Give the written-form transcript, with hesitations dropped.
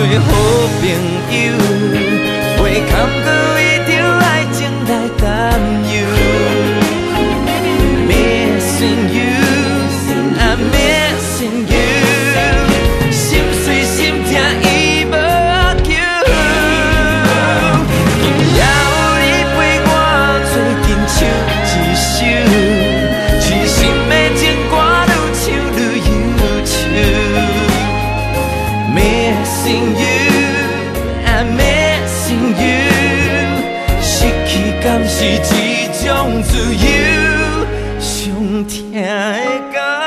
做好朋友，袂坎过为着爱情来担忧。Missing you, I'm missing you， 心碎心痛伊无救。今夜有你陪我做紧唱一首，痴心的情歌愈唱愈忧愁。Missing you, I'm missing you， 失去敢是一种自由，上痛的感